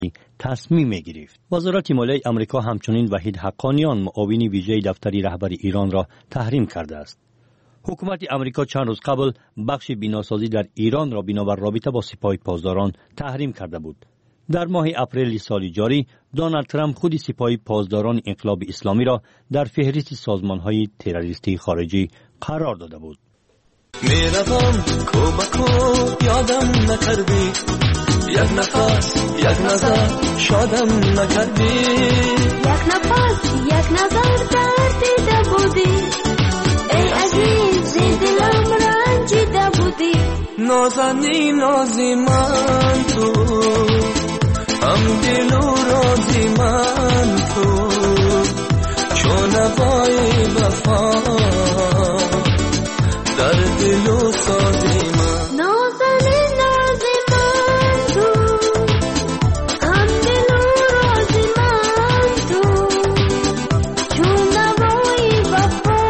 تصمیم گرفت. وزارت مالیه آمریکا همچنین وحید حقانیان معاون ویژه دفتری رهبر ایران را تحریم کرده است. حکومت آمریکا چند روز قبل بخش بیناسازی در ایران را بنابر رابطه با سپاه پاسداران تحریم کرده بود. در ماه اپریل سال جاری دونالد ترامپ خود سپاه پاسداران انقلاب اسلامی را در فهرست سازمان‌های تروریستی خارجی قرار داده بود. میروم کوبکو یادم نکردی، یک نفس یک نظر شادم نکردی، یک نفس یک نظر دردیده بودی، ای عزیز دلم رنجیده بودی. نازنی نازی من تو، هم دل و رازی من تو، چون نوای وفا در دل و سازی من. نازنی نازی من تو، هم دل و رازی من تو، چون نوای وفا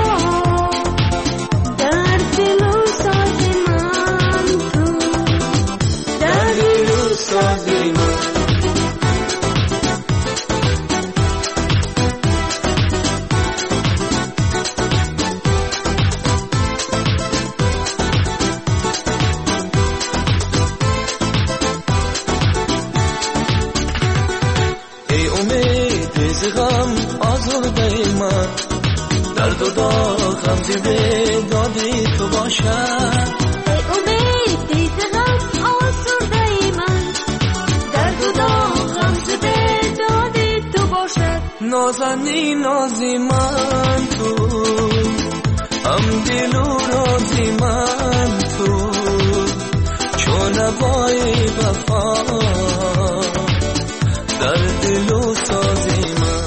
در دل و سازی من تو، در دل و سازی من. درد و داغم زیده دادی تو باشد، ای امید دید غم آسوده من، درد و داغم زیده دادی تو باشد. نازنی نازی من تو، هم دل و رازی من تو، چون نوای وفا در دل و سازی من.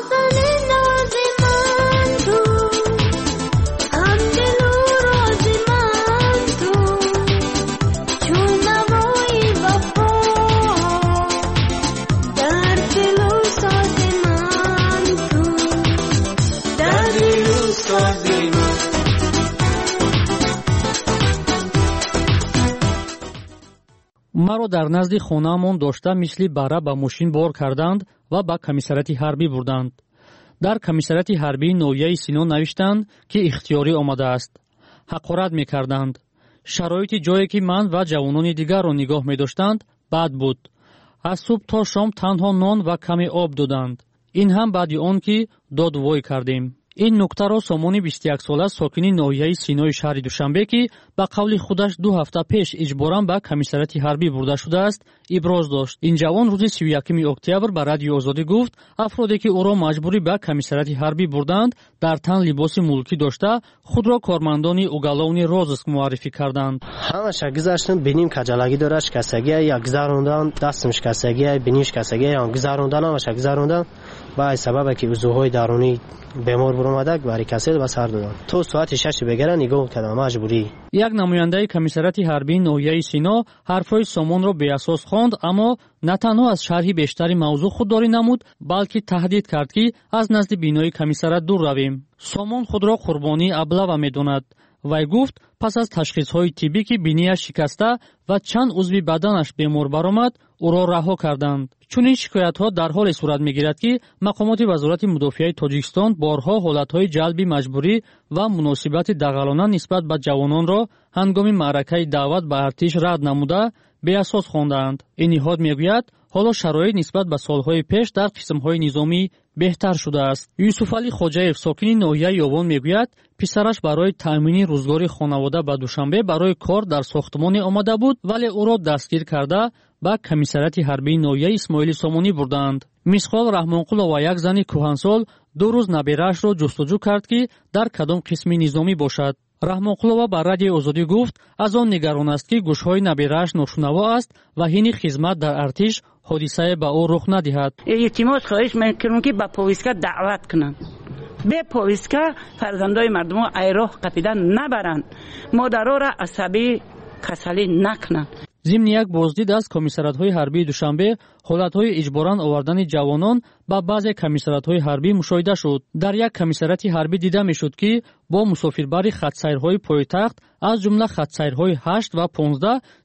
маро дар назди хонаамон дошта мисли бара ба мошин бор карданд ва ба комиссарияти ҳарбӣ бурданд. дар комиссарияти ҳарбии ноҳияи Сино навиштанд, ки ихтиёрӣ омадааст. ҳақорат мекарданд. шароити ҷое ки ман ва ҷавонони дигарро нигоҳ медоштанд бад буд. аз субҳ то шом танҳо нон ва каме об доданд. ин ҳам баъди он ки додвой кардем. ин нуктаро Сомони 21-сола сокини ноҳияи Синои шаҳри Душанбе, ки ба қавли худаш 2 ҳафта пеш иҷборан ба комиссарияти ҳарбӣ бурда шудааст, иброз дошт. ин ҷавон рӯзи 31 октябр ба Радиои Озодӣ гуфт, афроде ки ӯро маҷбурӣ ба комиссарияти ҳарбӣ бурданд, дар тан либоси мулкӣ дошта, худро кормандони уголовни розыск муаррифӣ карданд. ҳамаша гузаштам, биним каҷалагӣ дора, шикастагӣ, як гузарондан, дастам шикастагӣ, биним шикастагӣ, гузарондан, ҳамаша гузарондан, ба сабабе ки узӯҳои дарунӣ бемор буромада бари касед ба сар додам. То соати 6 бегара нигоҳ кардам маҷбурӣ. як намояндаи комиссарияти ҳарбии ноҳияи Сино ҳарфҳои Сомонро беасос хонд, аммо на танҳо аз шарҳи бештари мавзӯъ худдорӣ намуд, балки таҳдид кард, ки аз назди бинои комиссарият дур равем. Сомон худро қурбонии аблава медонад. вай гуфт, пас аз ташхисҳои тиббӣ ки бинияш шикаста ва чанд узви баданаш бемор баромад, ӯро раҳо карданд. чунин шикоятҳо дар ҳоле сурат мегирад, ки мақомоти вазорати мудофиаи Тоҷикистон борҳо ҳолатҳои ҷалби маҷбурӣ ва муносибати дағалона нисбат ба ҷавононро ҳангоми маъракаи даъват ба артиш рад намуда беасос хондаанд. ин ниҳод мегӯяд, ҳоло шароит нисбат ба солҳои пеш дар қисмҳои низомӣ беҳтар шудааст. Юсуфалӣ Хоҷаев, сокини ноҳияи Ёбон, мегӯяд, писараш барои таъмини рӯзгори хонавода ба Душанбе барои кор дар сохтмоне омада буд, вале ӯро дастгир карда ба комиссарияти ҳарбии ноҳияи Исмоили Сомонӣ бурданд. Мисқол Раҳмонқулова, як зани кӯҳансол, 2 рӯз набераашро ҷустуҷӯ кард, ки дар кадом қисми низомӣ бошад. Раҳмонқулова ба Радиои Озодӣ гуфт, аз он нигарон аст, ки гӯшҳои наберааш ношунаво аст ва ҳини хизмат дар артиш ҳодисае ба ӯ рух надиҳад. илтимос хоҳиш мекунам, ки ба повистка даъват кунанд. бе повистка фарзандои мардумо айроҳ қапида набаранд. модарора асабӣ касалӣ накунанд. зимни як боздид аз комиссариятҳои ҳарбии Душанбе ҳолатҳои иҷборан овардани ҷавонон ба баъзе комиссариятҳои ҳарбӣ мушоҳида шуд. дар як комиссарияти ҳарбӣ дида мешуд, ки бо мусофирбари хатсайрҳои пойтахт, аз ҷумла хатсайрҳои 8 ва 15,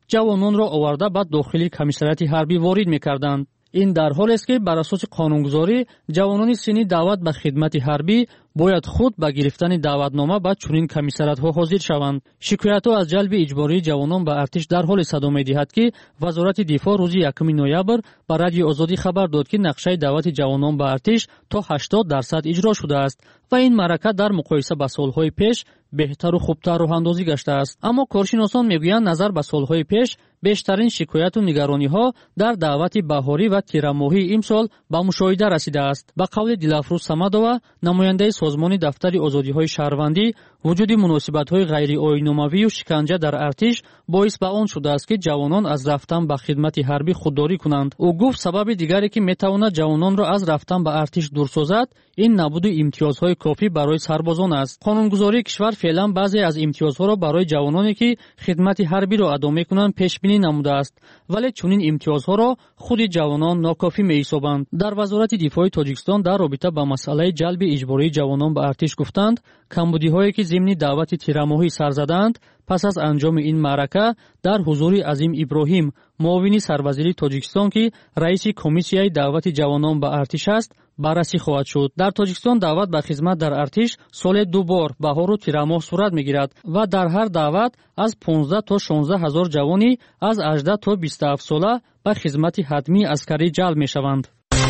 ҷавононро оварда ба дохили комиссарияти ҳарбӣ ворид мекарданд. ин дар ҳоле аст ки бар асоси қонунгузорӣ ҷавонони синни даъват ба хидмати ҳарбӣ бояд худ ба гирифтани даъватнома ба чунин комиссариятҳо ҳозир шаванд. шикоятҳо аз ҷалби иҷбории ҷавонон ба артиш дар ҳоле садо медиҳад ки вазорати дифоъ рӯзи 1 ноябр ба радиои Озодӣ хабар дод ки нақшаи даъвати ҷавонон ба артиш то 80% иҷро шудааст ва ин маърака дар муқоиса ба солҳои пеш беҳтару хубтар роҳандозӣ гаштааст. аммо коршиносон мегӯянд назар ба солҳои пеш бештарин шикояту нигарониҳо дар даъвати баҳорӣ ва тирамоҳии имсол ба мушоҳида расидааст. ба қавли Дилафрӯз Самадова, намояндаи созмони дафтари озодиҳои шаҳрвандӣ, вуҷуди муносибатҳои ғайриоиномавию шиканҷа дар артиш боис ба он шудааст ки ҷавонон аз рафтан ба хидмати ҳарбӣ худдорӣ кунанд. ӯ гуфт сабаби дигаре ки метавонад ҷавононро аз рафтан ба артиш дур созад, ин набуди имтиёзҳои кофӣ барои сарбозон аст. қонунгузории кишвар феълан баъзе аз имтиёзҳоро барои ҷавононе ки хидмати ҳарбиро адо мекунанд пешбинӣ намудааст, вале чунин имтиёзҳоро худи ҷавонон нокофӣ меҳисобанд. дар вазорати дифоъи Тоҷикистон дар робита ба масъалаи ҷалби иҷбории ҷавонон ба артиш гуфтанд, камбудиҳое ки зимни даъвати тирамоҳӣ сар заданд, пас аз анҷоми ин маърака дар ҳузури Азим Иброҳим, муовини сарвазири Тоҷикистон ки раиси комиссияи даъвати ҷавонон ба артиш аст, баррасӣ хоҳад шуд. дар Тоҷикистон даъват ба хизмат дар артиш соле 2 бор баҳору тирамоҳ сурат мегирад ва дар ҳар даъват аз 15 то 16 ҳазор ҷавони аз 18 то 27 сола ба хизмати ҳатмии аскарӣ ҷалб мешаванд.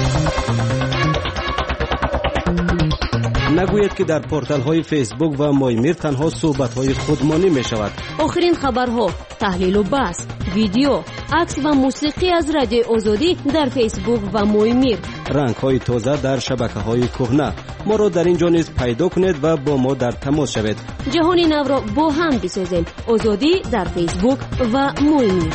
нагӯед ки дар порталҳои фейсбук ва Моймир танҳо суҳбатҳои худмонӣ мешавад. охирин хабарҳо, таҳлилу баҳс, видео, акс ва мусиқӣ аз Радиои Озодӣ дар фейсбук ва Моймир. рангҳои тоза дар шабакаҳои кӯҳна. моро дар ин ҷо низ пайдо кунед ва бо мо дар тамос шавед. ҷаҳони навро бо ҳам бисозем. Озодӣ дар фейсбук ва Моймир.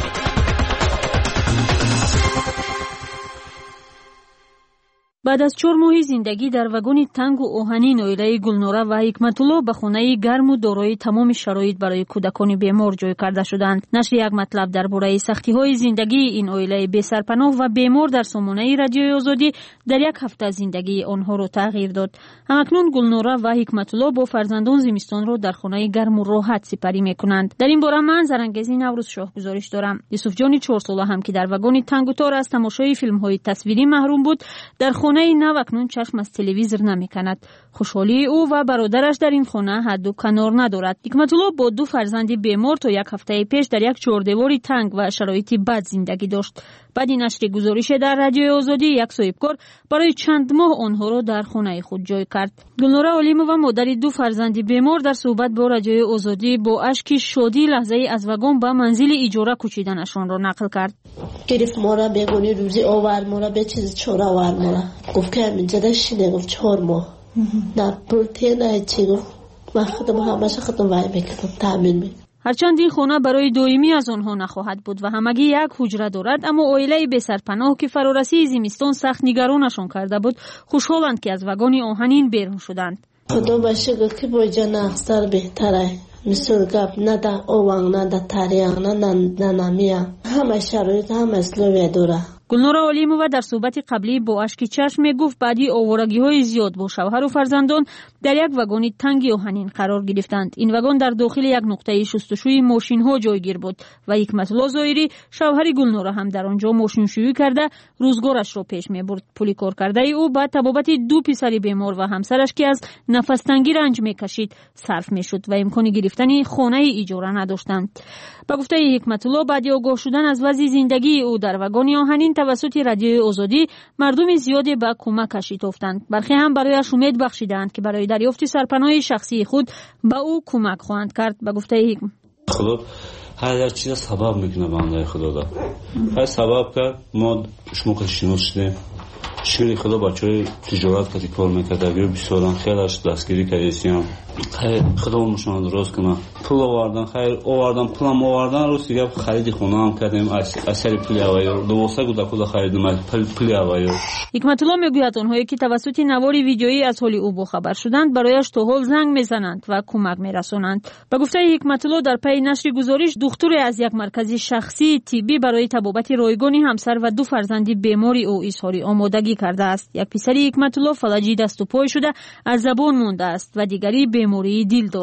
баъд аз 4 моҳи зиндагӣ дар вагони тангу оҳанин оилаи Гулнора ва Ҳикматулло ба хонаи гарму дорои тамоми шароит барои кӯдакони бемор ҷой карда шуданд. нашри як матлаб дар бораи сахтиҳои зиндагии ин оилаи бесарпаноҳ ва бемор дар сомонаи Радиои Озодӣ дар як ҳафта зиндагии онҳоро тағйир дод. ҳамакнун Гулнора ва Ҳикматулло бо фарзандон зимистонро дар хонаи гарму роҳат сипарӣ мекунанд. дар ин бора ман Зарангези Наврӯзшоҳ гузориш дорам. Юсуфҷони 4 сола ҳам ки дар вагони тангу тор аз тамошои филмҳои тасвирӣ маҳрум буд, дар хонаи нав акнун чашм аз телевизор намеканад. хушҳолии ӯ ва бародараш дар ин хона ҳадду канор надорад. Ҳикматулло бо 2 фарзанди бемор то як ҳафтаи пеш дар як чордевори танг ва шароити бад зиндагӣ дошт. баъди нашри гузорише дар Радиои Озодӣ як соҳибкор барои чанд моҳ онҳоро дар хонаи худ ҷой кард. Гулнора Олимова, модари 2 фарзанди бемор, дар суҳбат бо Радиои Озодӣ бо ашки шодӣ лаҳзаи аз вагон ба манзили иҷора кӯчиданашонро нақл кард. گرفت ما را بگونی روزی آور ما را به چیز چور آور ما را گفت که همین جده شینه گفت 4 ماه نه پولتی نه چی گفت من خودم همشه خودم وای میکردم تامین میکردم. ҳарчанд ин хона барои доимӣ аз онҳо нахоҳад буд ва ҳамагӣ як ҳуҷра дорад, аммо оилаи бесарпаноҳ ки фарорасии зимистон сахт нигаронашон карда буд, хушҳоланд ки аз вагони оҳанин берун шуданд. خدا ба шукр ки бо ҷан ахсар беҳтарай. мисол гап нада ованг нада тариянг нада намия ҳама шароит ҳама условия дора. Гулнора Олимова дар суҳбати қаблӣ бо ашки чашм мегуфт баъди оварагиҳои зиёд бо шавҳару фарзандон дар як вагони танги оҳанин қарор гирифтанд. ин вагон дар дохили як нуқтаи шустушӯи мошинҳо ҷойгир буд ва Ҳикматулло Зоирӣ, шавҳари Гулнора ҳам дар он ҷо мошиншӯӣ карда рӯзгорашро пеш мебурд. пули коркардаи ӯ ба табобати 2 писари бемор ва ҳамсараш ки аз нафастангӣ ранҷ мекашид сарф мешуд ва имкони гирифтани хонаи иҷора надоштанд. ба гуфтаи Ҳикматулло, баъди огоҳ шудан аз вазъи зиндагии ӯ дар вагони оҳанин тавассути Радиои Озодӣ мардуми зиёде ба кӯмакаш шитофтанд. бархе ҳам барояш умед бахшиданд ки барои дарёфти сарпаноҳи шахсии худ ба ӯ кӯмак хоҳанд кард. ба гуфтаи худо ҳар як чиза сабаб мекунад. бандаи худода ҳар сабаб кард мо шумо шинос шудем. шукри худо бачаҳои тиҷорат карди кор мекардагӣ бисёран хелаш дастгирӣ кардем. хайр худо мошона дуроз кунад. пул овардан хайр овардан пулам овардан рӯз дига хариди хонаам кардем. асари пули авайёр 12 гудакуда харидем пули авайёр. Ҳикматулло мегӯяд онҳое ки тавассути навори видеоӣ аз ҳоли ӯ бохабар шуданд барояш то ҳол занг мезананд ва кӯмак мерасонанд. ба гуфтаи Ҳикматулло, дар пайи нашри гузориш духтуре аз як маркази шахсии тиббӣ барои табобати ройгони ҳамсар ва 2 фарзанди бемори ӯ изҳори омодагӣ кардааст. як писари Ҳикматулло фалаҷи дасту пой шуда аз забон мондааст ва дигари бемории дил дорад.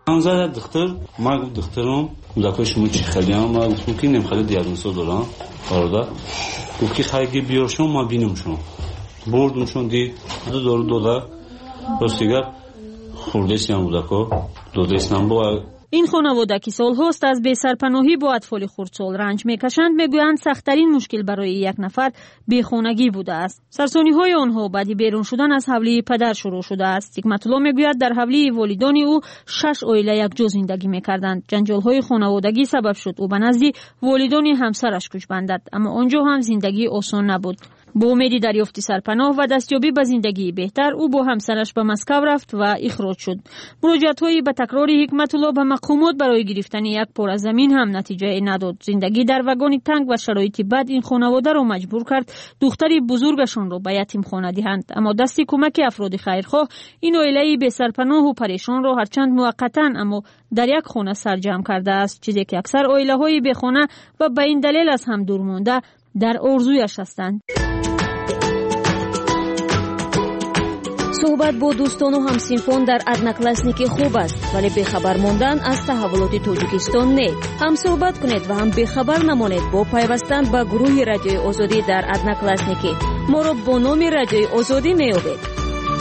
زد دکتر ما گفت دکترم کودکای شما چی خیلیان ما گفتم که نمیخواد دیاگنوز دارن آره گفت که خیلی بیارشون ما بینمشون بردمشون دید دو راستیگر خورده سیان کودکا داده اسنم با این خانواده که سالهاست از بی‌سرپناهی با اطفال خردسال رنج میکشند میگویند سخت‌ترین مشکل برای یک نفر بیخانگی بوده است. سرسانی‌های آنها بعد بیرون شدن از حولی پدر شروع شده است. حکمت الله میگوید در حولی والدان او 6 عائله یک جا زندگی میکردند. جنجال‌های خانوادگی سبب شد او به نزد والدان همسرش کوچ بندد، اما آنجا هم زندگی آسان نبود. با امید دریافت سرپناه و دستیابی به زندگی بهتر او با همسرش به مسکو رفت و اخراج شد. مراجعت‌های به تکرار حکمت الله به مقامات برای گرفتن یک پاره زمین هم نتیجه نداد. زندگی در وگان تنگ و شرایط بد این خانواده را مجبور کرد دختری بزرگشان را به یتیمخانه دهند، اما دست کمک افراد خیرخواه این عائله بی سرپناه و پریشان را هرچند موقتا اما در یک خانه سرجم کرده است، چیزی که اکثر عائله‌های بی خانه و به این دلیل از هم دور مانده در آرزویش هستند. صحبت با دوستان و همسنفان در ادناکلاسنیکی خوب است، ولی بخبر ماندن از تحولات تاجیکستان نه. هم صحبت کنید و هم بخبر نمانید با پیوستن به گروه رادیوی آزادی در ادناکلاسنیکی. ما را با نام رادیوی آزادی میابید.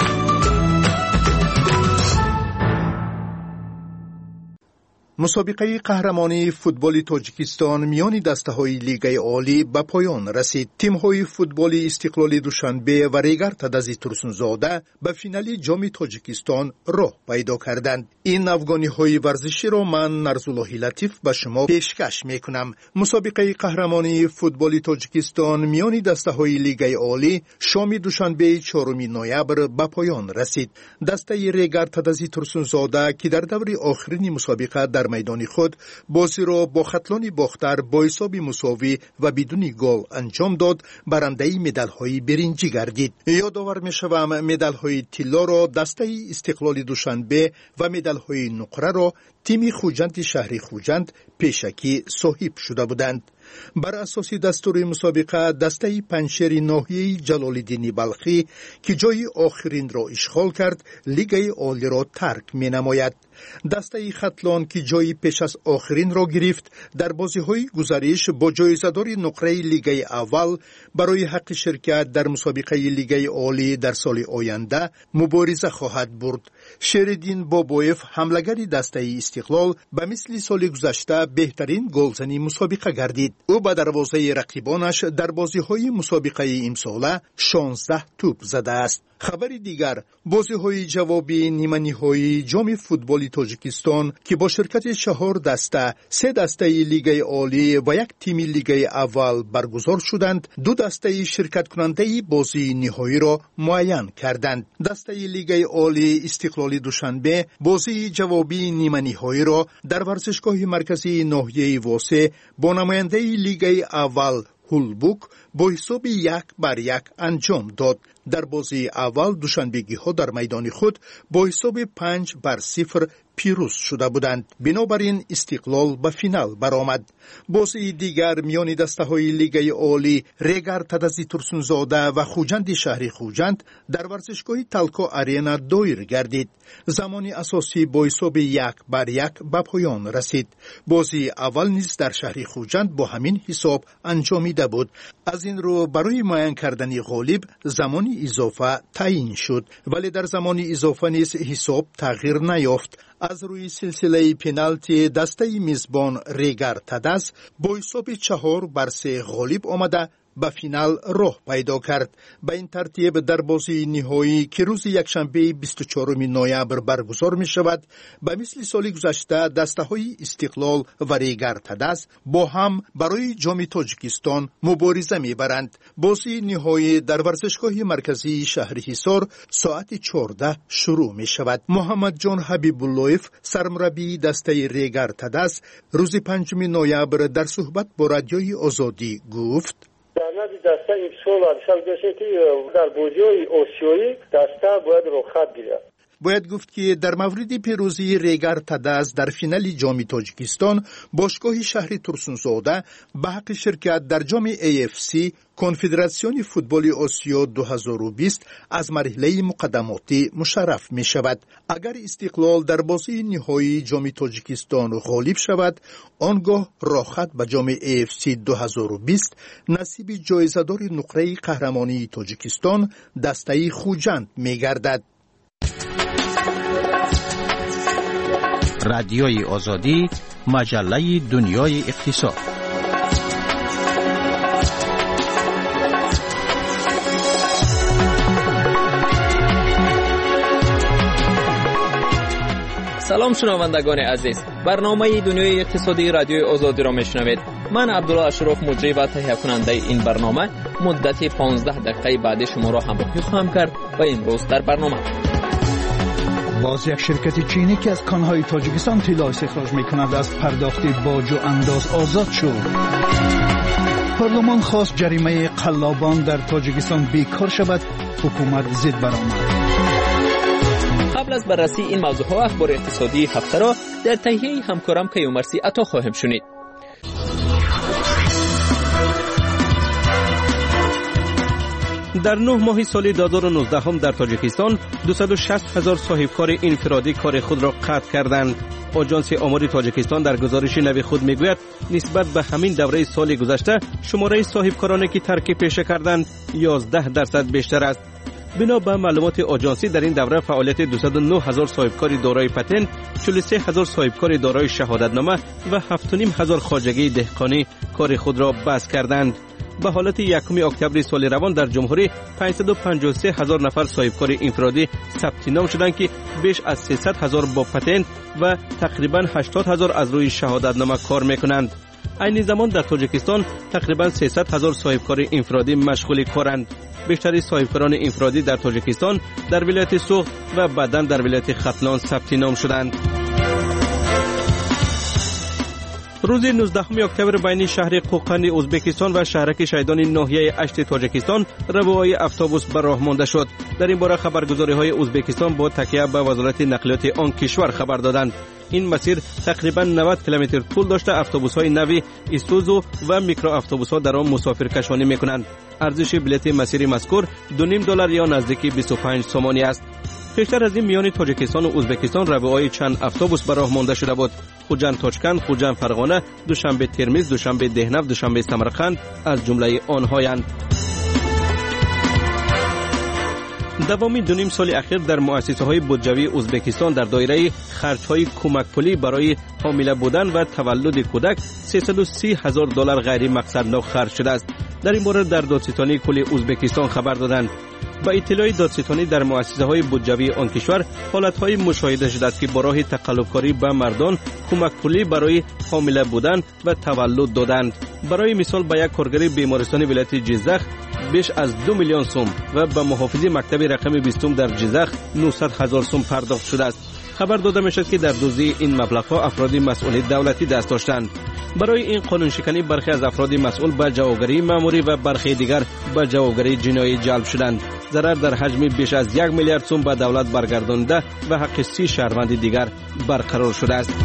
مسابقه قهرمانی فوتبال تاجیکستان میان دسته‌های لیگ عالی به پایان رسید. تیم‌های فوتبال استقلال دوشنبه و ریگر تدزی ترسونزاده به فینال جام تاجیکستان راه پیدا کردند. این افغانی‌های ورزشی را من نرزالله لطیف به شما پیشکش می‌کنم. مسابقه قهرمانی فوتبال تاجیکستان میان دسته‌های لیگ عالی شام دوشنبه 4 نوامبر به پایان رسید. دسته ریگر تدزی ترسونزاده که در دور آخرین مسابقه در میدان خود بازی را با خطلان باختر با حساب مساوی و بدون گل انجام داد، برنده مدال‌های برنجی گردید. یادآور می‌شوم مدال‌های طلا را دسته استقلال دوشنبه و مدال‌های نقره را تیم خوجند شهر خوجند پیشکی صاحب شده بودند. بر اساس دستور مسابقه دسته پنجشیر ناحیه جلال‌الدین بلخی که جای آخرین را اشغال کرد لیگ عالی را ترک می‌نماید. دسته خطلان که جای پیش از آخرین را گرفت در بازی‌های گزارش با جایزه‌دار نقره لیگ اول برای حق شرکت در مسابقه لیگ عالی در سال آینده مبارزه خواهد برد. شیرالدین بابایف حملگر دسته استقلال به مثل سال گذشته بهترین گلزنی مسابقه گردید. او به دروازه رقیبانش در بازی‌های مسابقه امساله 16 توپ زده است. خبر دیگر بازی‌های جوابی نیمه‌نهایی جام فوتبال تاجیکستان که با شرکت 4 دسته 3 دسته لیگ عالی و 1 تیم لیگ اول برگزار شدند، 2 دسته شرکت کننده بازی نهایی را معین کردند. دسته لیگ عالی استقلال دوشنبه بازی جوابی نیمه‌نهایی را در ورزشگاه مرکزی ناحیه واسه با نماینده لیگ اول هولبوک با حساب 1-1 انجام داد. در بازی اول دوشنبگی ها در میدان خود با حساب 5-0 پیروز شده بودند. بنابراین استقلال به فینال برآمد. بازی دیگر میان دسته های لیگ عالی ریگر تدزی ترسونزاده و خوجند شهر خوجند در ورزشگاه تلکا ارینا دایر گردید. زمان اساسی با حساب 1-1 به پایان رسید. بازی اول نیز در شهر خوجند با همین حساب انجامیده بود. از این رو برای معین کردن غالب زمان اضافه تعیین شد، ولی در زمان اضافه نیز حساب تغییر نیافت. از روی سلسله پنالتی دسته میزبان ریگر تدز با حساب 4-3 غالب آمده به فینال راه پیدا کرد. به این ترتیب در بازی نهایی که روز یکشنبه 24 نوامبر برگزار می شود، به مثل سال گذشته دسته های استقلال و ریگر تدز با هم برای جام تاجیکستان مبارزه می برند. بازی نهایی در ورزشگاه مرکزی شهر حصار ساعت 14 شروع می شود. محمد جان حبیب اللهیف سرمربی دسته ریگر تدز روز 5 نوامبر در صحبت با رادیوی آزادی گفت: در نزد دسته امسال بشه که در بازی‌های آسیایی دسته باید رخصت گیرد. باید گفت که در مورد پیروزی ریگر تدز در فینال جام تاجیکستان، باشگاه شهر ترسونزاده به حق شرکت در جام AFC کنفدراسیون فوتبال آسیا 2020 از مرحله مقدماتی مشرف می شود. اگر استقلال در بازی نهایی جام تاجیکستان غالب شود، آنگاه راحت به جام AFC 2020 نصیب جایزه‌دار نقره قهرمانی تاجیکستان دسته خوجند می گردد. رادیوی آزادی، مجله دنیای اقتصاد. سلام شنوندگان عزیز، برنامه دنیای اقتصادی رادیوی آزادی را میشنوید. من عبدالله اشرف مجری و تهیه کننده این برنامه مدت 15 دقیقه بعد شما را همراهی خواهم کرد و امروز در برنامه باز یک شرکت چینی که از کانهای تاجیکستان طلا استخراج می‌کند از پرداخت باج و انداز آزاد شد. پارلمان خواست جریمه قلابان در تاجیکستان بیکار شود، حکومت ضد برآمد. قبل از بررسی این موضوعها اخبار اقتصادی هفته را در تهیه همکارم کیومرثی عطا خواهم شنید. در 9 ماه سال 2019 هم در تاجیکستان 260,000 صاحبکار انفرادی کار خود را قطع کردند. آژانس آمار تاجیکستان در گزارش نو خود میگوید نسبت به همین دوره سال گذشته شماره صاحبکارانی که ترک پیشه کردند 11% بیشتر است. بنا به معلومات آژانسی در این دوره فعالیت 209,000 صاحبکار دارای پتنت، 43,000 صاحبکار دارای شهادتنامه و 7,500 خواجگی دهقانی کار خود را بس کردند. به حالت 1 اکتبر سال روان در جمهوری 553,000 نفر صاحبکار انفرادی ثبت نام شدند که بیش از 300,000 با پتنت و تقریبا 80,000 از روی شهادتنامه کار میکنند. این زمان در تاجیکستان تقریبا 300,000 صاحبکار انفرادی مشغول کارند. بیشتر صاحبکاران انفرادی در تاجیکستان در ولایت سوخت و بعداً در ولایت ختلان ثبت نام شدند. روز 19 اکتبر بین شهر قوقند ازبکستان و شهرک شهیدان ناحیه اشت تاجیکستان روهای اتوبوس به راه مانده شد. در این باره خبرگزاری‌های ازبکستان با تکیه به وزارت نقلیات آن کشور خبر دادند. این مسیر تقریبا 90 کیلومتر طول داشته اتوبوس‌های نوی ایسوزو و میکرو اتوبوس‌ها در آن مسافرکشانی می‌کنند. ارزش بلیت مسیر مذکور $2.5 یا نزدیک 25 سومانی است. پیشتر از این میان تاجیکستان و ازبکستان روهای چند اتوبوس به راه مانده شده بود. خوجند تاشکند، خوجند فرغانه، دوشنبه ترمیز، دوشنبه دهنو، دوشنبه سمرقند از جمله آنهایند. دوام 2.5 سال اخیر در مؤسسه‌های بودجوی ازبکستان در دایره خرج‌های کمک پولی برای حامله بودن و تولد کودک $330,000 غیر مقصدناک خرج شده است. در این باره در دادستانی کل ازبکستان خبر دادند. با اطلاع دادستانی در مؤسسه‌های بودجوی آن کشور حالت‌های مشاهده شده است که با راه تقلب‌کاری به مردان کمک پولی برای حامله بودن و تولد دادند. برای مثال به یک کارگر بیمارستان ولایت جیزخ بیش از 2 میلیون سوم و به محافظ مکتب رقم 20 در جیزخ 900,000 سوم پرداخت شده است. خبر داده می‌شد که در دزدی این مبلغ‌ها افراد مسئول دولتی دست داشتند. برای این قانون شکنی برخی از افراد مسئول به جوابگری مأموری و برخی دیگر به جوابگری جنایی جلب شدند. ضرر در حجم بیش از 1 میلیارد سوم به دولت برگردانده و حق 30 شهروند دیگر برقرار شده است.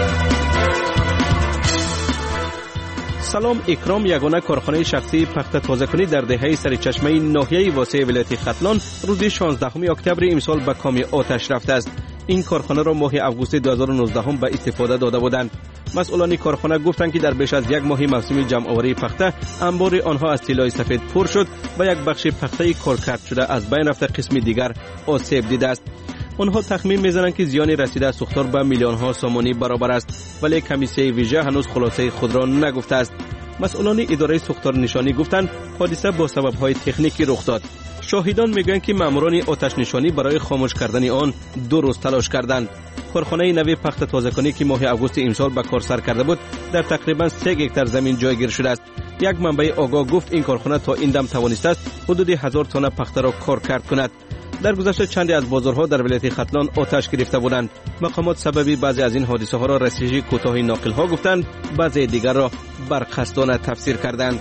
سلام اکرام یگانه کارخانه شخصی پخت تازه‌کنی در دهه سرچشمه ناحیه واسع ولایت ختلان روز 16 اکتبر امسال به کام آتش رفته است. این کارخانه را ماه اوگوست 2019 هم به استفاده داده بودند. مسئولان کارخانه گفتند که در بیش از 1 ماه موسم جمع‌آوری پخته انبار آنها از طلای سفید پر شد و یک بخش پخته کارکرد شده از بین رفته، قسم دیگر آسیب دیده است. آنها تخمین می‌زنند که زیان رسیده از سوختار به میلیون‌ها سومانی برابر است، ولی کمیسیون ویژه هنوز خلاصه خود را نگفته است. مسئولان اداره سوختار نشانی گفتند حادثه با سبب‌های تکنیکی رخ داد. شاهدان میگویند که ماموران آتش نشانی برای خاموش کردن آن 2 روز تلاش کردند. کارخانه نوی پخت تازه‌کنی که ماه اوگوست امسال به کار سر کرده بود در تقریبا 3 هکتار زمین جایگیر شده است. یک منبع آگاه گفت این کارخانه تا این دم توانسته است حدود 1000 تن پخته را کارکرد کند. در گذشته چندی از بازارها در ولایت ختلان آتش گرفته بودند. مقامات سببی بعضی از این حادثه ها را رسیدگی کوتاه ناقل ها گفتند، بعضی دیگر را برقصدانه تفسیر کردند.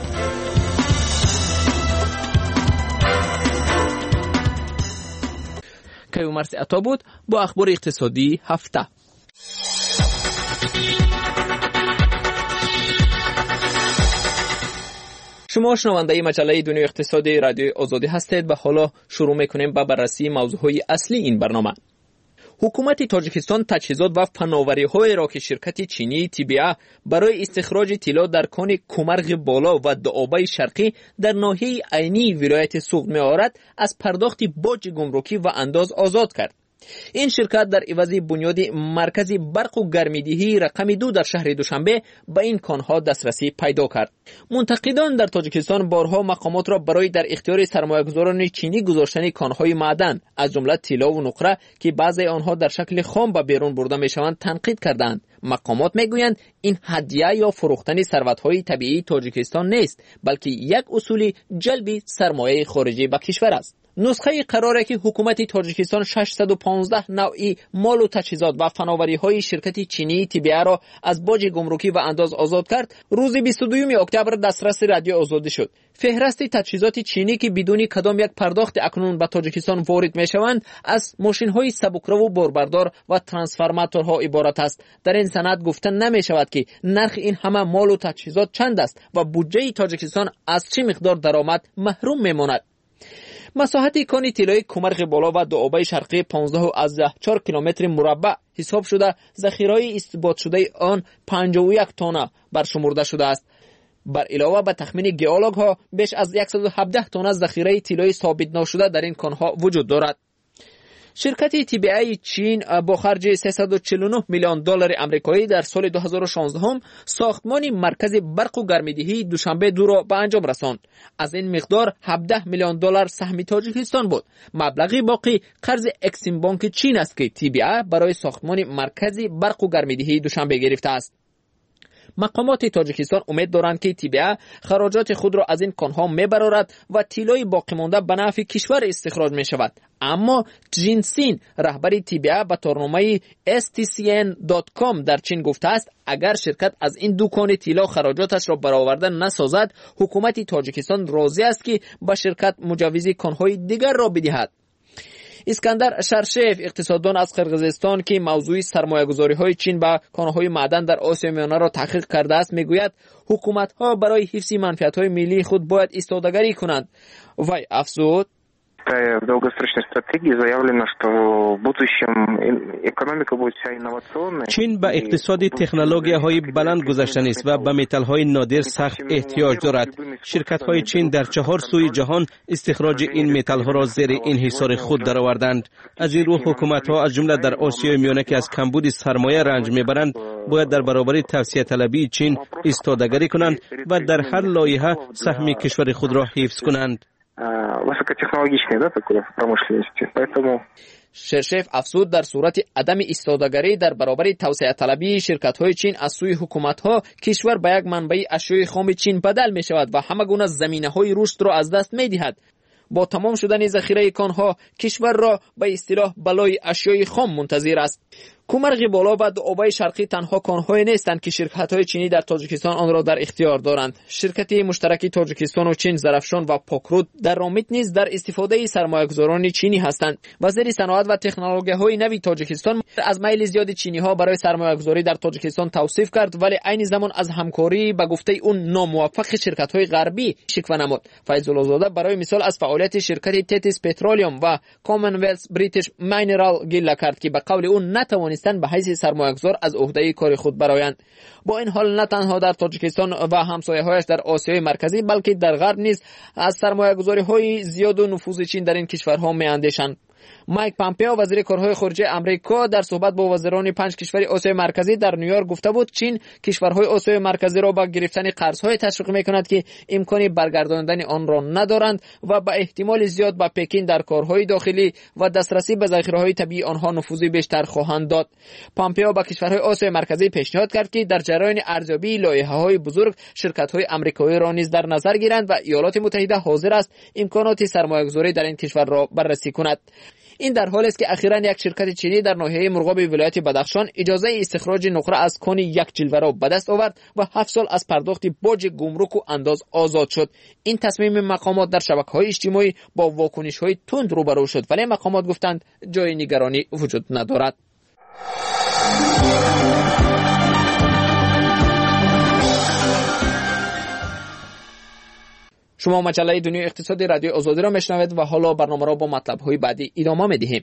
کیومرث عطا بود با اخبار اقتصادی هفته. شما شنونده مجله دنیای اقتصادی رادیوی آزادی هستید و حالا شروع میکنیم با بررسی موضوعهای اصلی این برنامه. حکومت تاجیکستان تجهیزات و فناوری‌های را که شرکت چینی TBA برای استخراج طلا در کان کومرغ بالا و دوآبه شرقی در ناحیه عینی ولایت سوغد می‌آورد از پرداخت باج گمرکی و انداز آزاد کرد. این شرکت در عوض بنیاد مرکز برق و گرمیدهی رقم 2 در شهر دوشنبه به این کانها دسترسی پیدا کرد. منتقدان در تاجیکستان بارها مقامات را برای در اختیار سرمایه‌گذاران چینی گذاشتن کانهای معدن از جمله طلا و نقره که بعضی آنها در شکل خام به بیرون برده میشوند تنقید کردند. مقامات میگویند این هدیه یا فروختن ثروت‌های طبیعی تاجیکستان نیست، بلکه یک اصول جلب سرمایه خارجی به کشور است. نسخه قراره که حکومت تاجیکستان 615 نوعی مال و تجهیزات و فناوری‌های شرکت چینی TBA را از باج گمرکی و انداز آزاد کرد، روز 22 اکتبر دسترس رادیو آزادی شد. فهرست تجهیزات چینی که بدون کدام یک پرداخت اکنون به تاجیکستان وارد می‌شوند از ماشین‌های سبکرو و باربردار و ترانسفورماتورها عبارت است. در این سند گفته نمی‌شود که نرخ این همه مال و تجهیزات چند است و بودجه تاجیکستان از چه مقدار درآمد محروم می‌ماند. مساحت کان طلای کومرغ بالا و دوآبه شرقی 15.4 کیلومتر مربع حساب شده ذخیره‌های استثبات شده آن 51 تانه برشمرده شده است. بر علاوه به تخمین گئولوگ‌ها بیش از 117 تانه ذخیره طلای ثابت نشده در این کانها وجود دارد. شرکت TBA چین با خرج 349 میلیون دلار آمریکایی در سال 2016 ساختمان مرکز برق و گرمیدهی دوشنبه 2 را به انجام رساند. از این مقدار 17 میلیون دلار سهم تاجیکستان بود. مبلغ باقی قرض اکسیم بانک چین است که TBA برای ساختمان مرکز برق و گرمیدهی دوشنبه گرفته است. مقامات تاجیکستان امید دارند که TBA خراجات خود را از این کانها میبرارد و طلای باقی مانده به نفع کشور استخراج می شود. اما جینسین رهبر TBA به تورنمه stcn.com در چین گفته است اگر شرکت از این دکان طلا خراجاتش را برآورده نسازد، حکومت تاجیکستان راضی است که به شرکت مجوز کانهای دیگر را بدهد. اسکندر شرشف اقتصاددان از قرقیزستان که موضوع سرمایه‌گذاری‌های چین به کانهای معدن در آسیا میانه را تحقیق کرده است میگوید حکومت‌ها برای حفظ منفعت‌های ملی خود باید ایستادگی کنند. وی افزود в долгосрочной стратегии заявлено, что в будущем экономика будет вся инновационная. چین به اقتصاد تکنولوژی‌های بلند گذشته است و به متال‌های نادر سخت احتیاج دارد. شرکت‌های چین در 4 سوی جهان استخراج این متال‌ها را زیر انحصار خود درآوردند. از این رو حکومت‌ها از جمله در آسیای میانه که از کمبود سرمایه رنج می‌برند باید در برابر توسعه طلبی چین ایستادگی کنند و در هر لایحه سهم کشور خود را حفظ کنند. высокотехнологичной, такой промышленности. Поэтому شرشف افزود در صورت عدم ایستادگی در برابر توسعه طلبی شرکت‌های چین از سوی حکومت‌ها کشور به یک منبع اشیاء خام چین بدل می‌شود و همه گونه زمینه‌های رشد را از دست می‌دهد. با تمام شدن ذخیره کانها کشور را به اصطلاح بلای اشیاء خام منتظر است. کومرغ بالا و دوآبه شرقی تنها کان‌های نیستند که شرکت‌های چینی در تاجیکستان آن را در اختیار دارند. شرکت مشترک تاجیکستان و چین زرافشان و پاکرود در رامت نیز در استفاده سرمایه‌گذاران چینی هستند. وزیر صنعت و تکنولوژی‌های نوی تاجیکستان از میل زیاد چینی‌ها برای سرمایه‌گذاری در تاجیکستان توصیف کرد، ولی عین زمان از همکاری به گفته اون ناموفق شرکت‌های غربی شکوه نمود. فیض‌الله زاده برای مثال از فعالیت شرکت تتیس پترولیوم و کامنولث بریتیش مینرال گله کرد که به قول اون نتوانستند به حیث سرمایه‌گذار از عهده کار خود برآیند. با این حال نه تنها در تاجیکستان و همسایه‌هایش در آسیای مرکزی بلکه در غرب نیز از سرمایه‌گذاری‌های زیاد و نفوذ چین در این کشورها می‌اندیشند. مایک پامپئو وزیر کارهای خارجه آمریکا در صحبت با وزیران 5 کشور آسیای مرکزی در نیویورک گفته بود چین کشورهای آسیای مرکزی را با گرفتن قرض‌های تشویق می‌کند که امکان برگرداندن آن را ندارند و به احتمال زیاد به پکین در کارهای داخلی و دسترسی به ذخیره‌های طبیعی آنها نفوذ بیشتر خواهند داد. پامپئو با کشورهای آسیای مرکزی پیشنهاد کرد که در جریان ارزیابی لایحه‌های بزرگ شرکت‌های آمریکایی را نیز در نظر گیرند و ایالات متحده حاضر است امکانات سرمایه‌گذاری در این کشور را بررسی کند. این در حالی است که اخیراً یک شرکت چینی در ناحیه مرغاب ولایت بدخشان اجازه استخراج نقره از کان یک جلوه را به دست آورد و 7 سال از پرداخت باج گمرک و انداز آزاد شد. این تصمیم مقامات در شبکه‌های اجتماعی با واکنش‌های تند روبرو شد، ولی مقامات گفتند جای نگرانی وجود ندارد. شما مجله دنیای اقتصادی رادیو آزادی را میشنوید و حالا برنامه را با مطلب‌های بعدی ادامه می‌دهیم.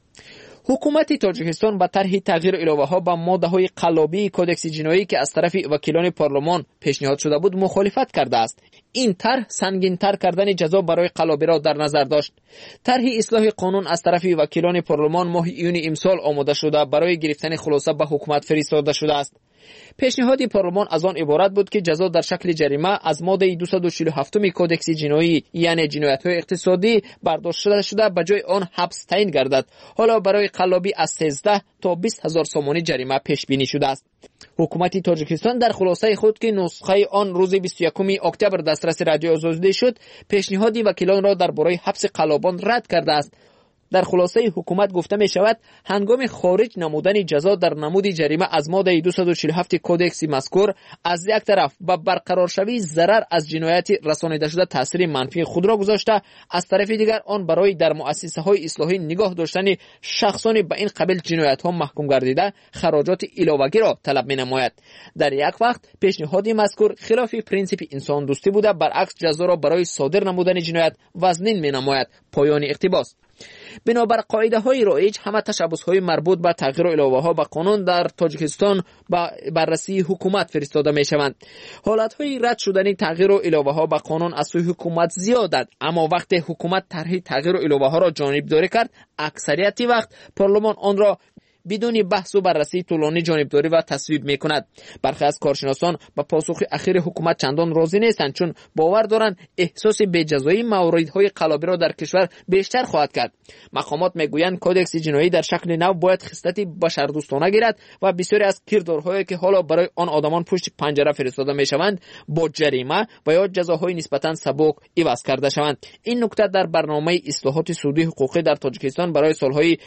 حکومت تاجیکستان با طرح تغییر الهه‌ها با ماده‌های قلابی کدکس جنایی که از طرف وکیلان پارلمان پیشنهاد شده بود مخالفت کرده است. این طرح سنگین‌تر کردن جزا برای قلابی را در نظر داشت. طرح اصلاح قانون از طرف وکیلان پارلمان ماه ایون امسال آماده شده برای گرفتن خلاصه به حکومت فرستاده شده است. پیشنهاد پارلمان از آن عبارت بود که جزا در شکل جریمه از ماده 247 کدکس جنایی یعنی جنایت‌های اقتصادی برداشت شده به جای آن حبس تعیین گردد. حالا برای قلابی از 13 تا 20,000 سومانی جریمه پیش بینی شده است. حکومت تاجیکستان در خلاصه خود که نسخه آن روز 21 اکتبر دسترس رادیو آزادی شد، پیشنهاد وکیلان را درباره حبس قلابان رد کرده است. در خلاصه حکومت گفته می شود هنگام خارج نمودن جزا در نمود جریمه از ماده 247 کدکس مذکور از یک طرف به برقرار شوی ضرر از جنایت رسانیده شده تاثیر منفی خود را گذاشته، از طرف دیگر آن برای در مؤسسه های اصلاحی نگاه داشتن شخصانی به این قبیل جنایت ها محکوم گردیده خراجات علاوگی را طلب می نماید. در یک وقت پیشنهاد مذکور خلاف پرینسیپ انسان دوستی بوده، برعکس جزا را برای صادر نمودن جنایت وزنین می نماید. پایان اقتباس. بنابر قاعده های رایج همه تشبس های مربوط به تغییر الهه ها به قانون در تاجیکستان به بررسی حکومت فرستاده می شوند. حالت های رد شدن تغییر الهه ها به قانون از سوی حکومت زیادند، اما وقتی حکومت طرح تغییر الهه ها را جانبداری کرد، اکثریت وقت پارلمان آن را بدون بحث و بررسی طولانی جانبداری و تصویب می کند. برخی از کارشناسان با پاسخ اخیر حکومت چندان راضی نیستند، چون باور دارند احساس بی‌جزایی موردهای قلابی را در کشور بیشتر خواهد کرد. مقامات میگویند کدکس جنایی در شکل نو باید خصلت بشردوستانه گیرد و بسیاری از کردارهایی که حالا برای آن آدمان پشت پنجره فرستاده می شوند با جریمه و یا جزاهای نسبتا سبک عوض کرده شوند. این نکته در برنامه اصلاحات سودی حقوقی در تاجیکستان برای سالهای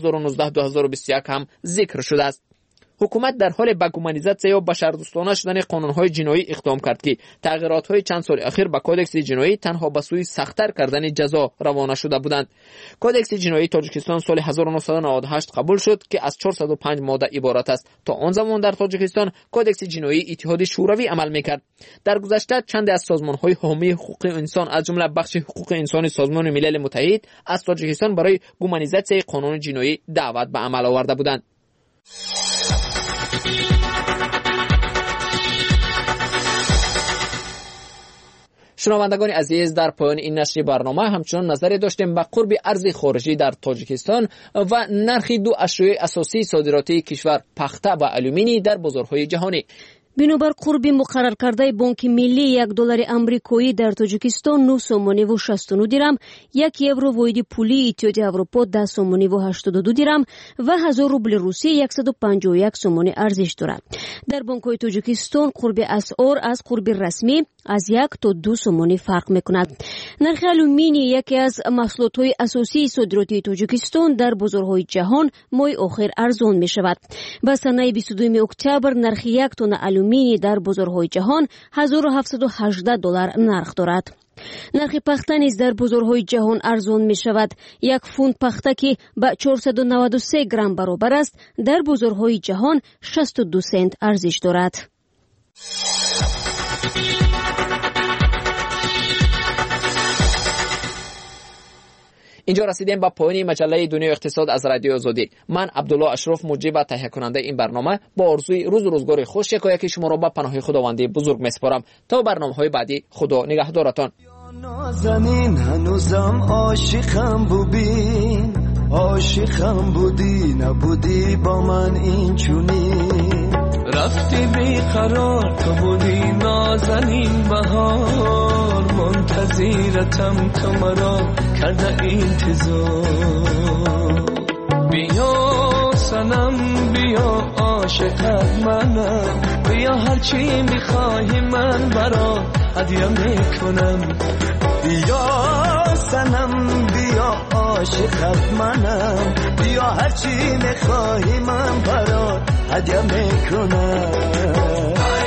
2019-2021 هم ذکر شده است. حکومت در حال به گومانیزاسیون یا بشردوستانه شدن قانون‌های جنایی اقدام کرد که تغییرات‌های چند سال اخیر به کدکس جنایی تنها به سوی سخت‌تر کردن جزا روانه شده بودند. کدکس جنایی تاجیکستان سال 1998 قبول شد که از 405 ماده عبارت است. تا آن زمان در تاجیکستان کدکس جنایی اتحاد شوروی عمل می‌کرد. در گذشته چند از سازمان‌های حامی حقوق انسان از جمله بخش حقوق انسان سازمان ملل متحد از تاجیکستان برای گومانیزاسیون قانون جنایی دعوت به عمل آورده بودند. شنوندگان عزیز، در پایان این نشر برنامه همچنان نظری داشتیم به قرب ارز خارجی در تاجیکستان و نرخ دو اشیاء اساسی صادراتی کشور پخته و آلومینی در بازارهای جهانی. بинобар қурби муқаррар кардаи бонки миллии $1 амрикоӣ дар тоҷикистон 9 сомониву 69 дирам, 1 евро воҳиди пулии иттиҳоди аврупо 10 сомониву 82 дирам ва 1000 рубли русия 151 сомонӣ арзиш дорад. дар бонкҳои тоҷикистон қурби асъор аз қурби расмӣ аз 1 то 2 сомонӣ фарқ мекунад. нархи алюмини яке аз маҳсулотҳои асосии содиротии тоҷикистон дар бозорҳои ҷаҳон моҳи охир арзон мешавад. ба санаи 22 октябр нархи 1 тонна алюмини дар бозорҳои ҷаҳон $1718 нарх дорад. нархи пахта низ дар бозорҳои ҷаҳон арзон мешавад. як фунт пахта ки ба 493 грамм баробар аст, дар бозорҳои ҷаҳон 62 сент арзиш дорад. اینجا رسیدیم به پایان مجله دنیای اقتصاد از رادیو آزادی. من عبدالله اشرف مجری و تهیه کننده این برنامه با آرزوی روز و روزگار خوش یکایک شما را به پناه خداوند بزرگ میسپارم. تا برنامه‌های بعدی، خدا نگهدارتان. نازنین هنوزم عاشقم بودین، عاشقم بودی نبودی با من این چونی، رفتی بیقرار تو بودی نازنین بهار، منتظرتم تو مرا کرده انتظار. بیا سنم بیا عاشقت منم، بیا هرچی میخوای من برا هدیه میکنم. بیا سنم بیا عاشقت منم بیا هرچی میخواهی من برات هدیه میکنم